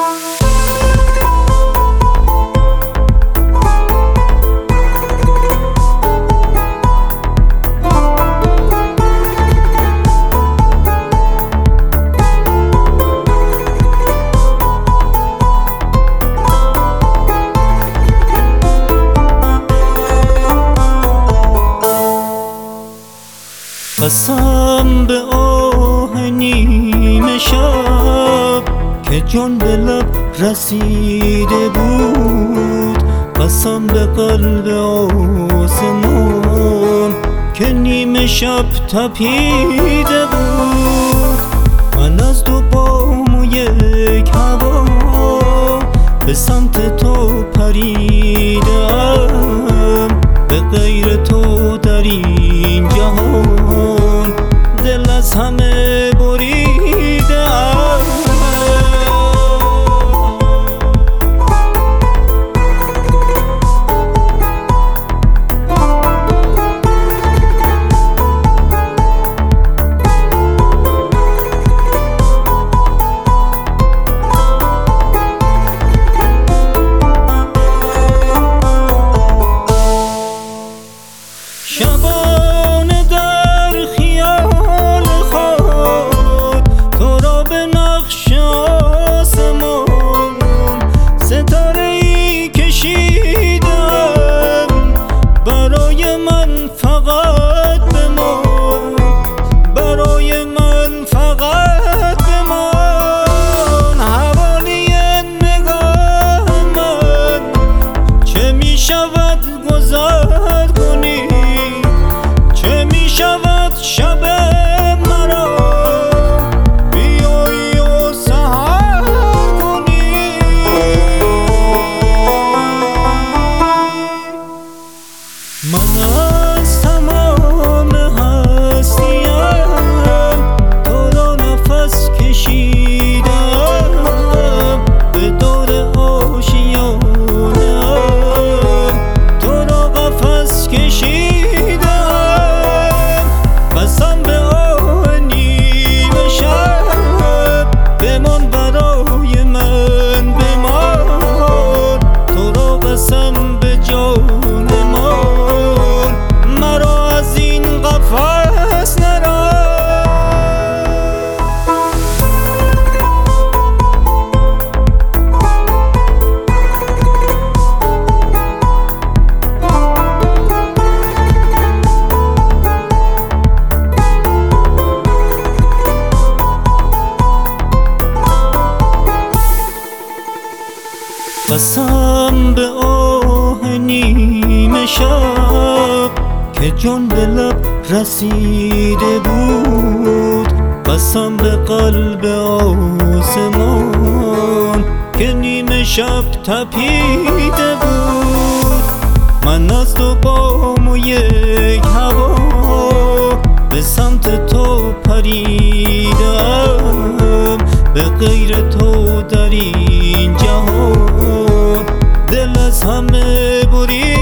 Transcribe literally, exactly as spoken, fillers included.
قسم به آه نیمه شب که جان به لب رسیده بود، قسم به قلب آسمان که نیمه شب تپیده بود. من از دو بام و یک هوا به سمت تو پریدم، به غیر تو در این جهان دل از همه بریدم. شبانه در خیال خود تو را به نقش آسمان ستاره ای کشیدم، برای من فقط بمان، برای من فقط بمان. حوالی نگاه من چه می شود گذر کنی، چه می شود شب مرا بیایی و سحر کنی. من از تمام هستیم تو را نفس کشیدم، به دور آشیانم تو را قفس کشیدم. قسم به آه نیمه شب بمان، برای من بمان، تو را قسم به جان من، مرا از این قفس نران. قسم به آه نیمه شب که جان به لب رسیده بود، قسم به قلب آسمان که نیمه شب تپیده بود. من از دو بام و یک هوا به سمت تو پریدم، به غیر تو در این جهان دل از همه بریدم.